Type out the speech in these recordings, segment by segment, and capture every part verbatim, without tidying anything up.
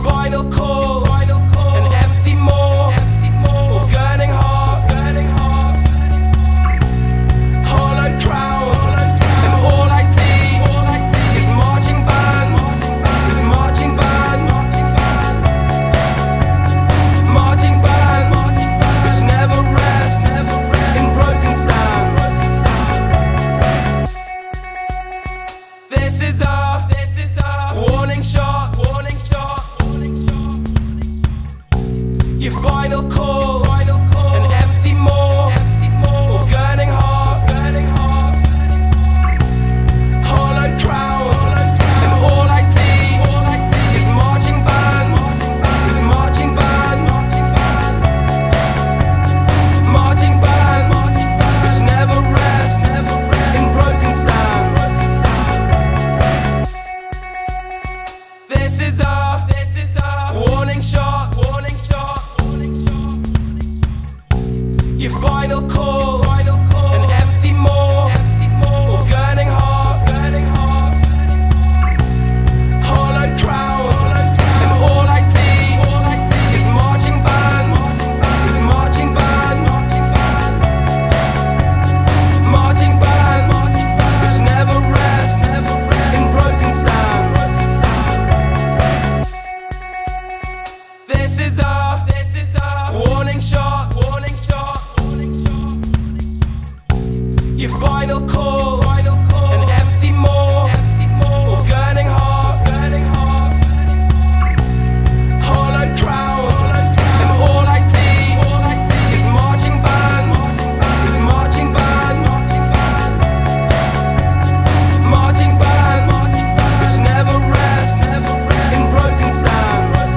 final call, an empty maw, or gurning heart, hollow crowns, and all I see is marching bands, is marching bands, marching bands, which never rest in broken stands. This is our, this is our warning shot, warning shot. Your final call, an empty maw, or gurning heart, hollow crowns, and all I see is marching bands, is marching bands, marching bands, which never rest in broken stands. This is our, this is our warning shot, warning shot. Your final call, an empty maw, or gurning heart, hollow crowns, and all I see is marching bands, is marching bands, marching bands, which never rest in broken stands. This is our, this is our warning shot, warning shot. Your final call, an empty maw, or gurning heart, hollow crowns, and all I see is marching bands, is marching bands, marching bands, which never rest in broken stands.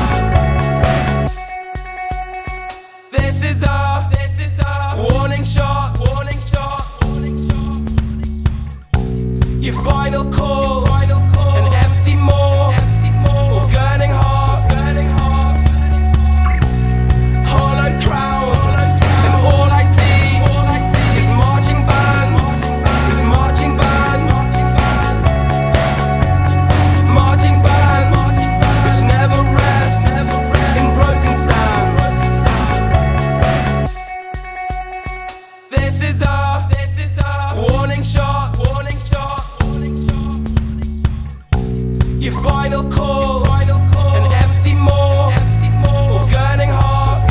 This is our, this is our warning shot, warning shot. Your final call, an empty maw, or gurning heart, hollow crowns, and all I see is marching bands, is marching bands, marching bands, which never rest in broken stands. This is our, this is our warning shot, warning shot. Your final call, an empty maw, or gurning heart,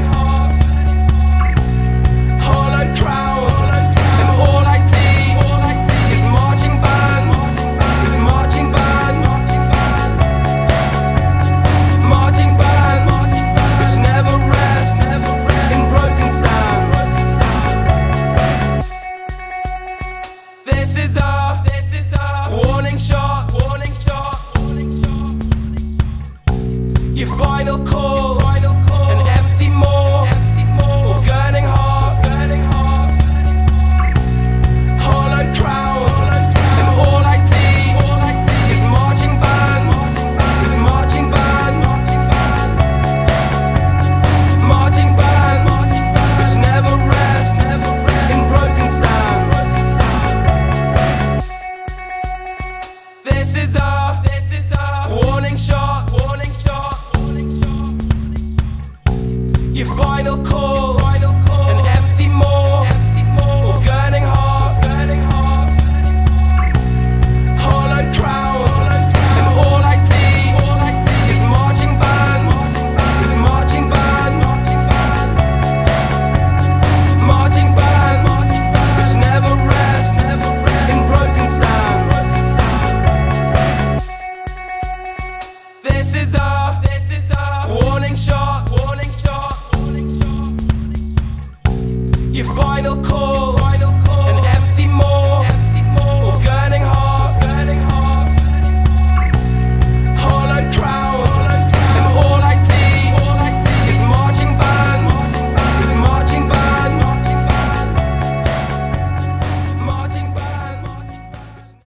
hollow crowns, and all I see is marching bands, is marching bands, marching bands, which never rest in broken stands. This is our, this is our warning shot, warning shot. Your final call, an empty maw, or gurning heart, hollow crowns, and all I see is marching bands, is marching bands, marching bands, which never rest in broken stands. This is our, this is our warning shot, warning shot. Your final call,